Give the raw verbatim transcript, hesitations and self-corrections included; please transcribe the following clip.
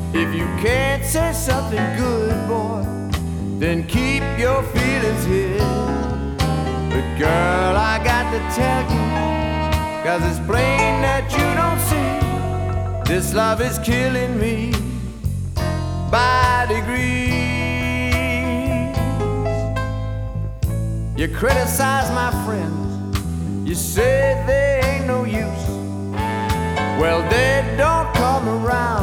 If you can't say something good, boy, then keep your feelings here. But girl, I got to tell you, 'cause it's plain that you don't see, this love is killing me by degrees. You criticize my friends, you say they ain't no use. Well, they don't come around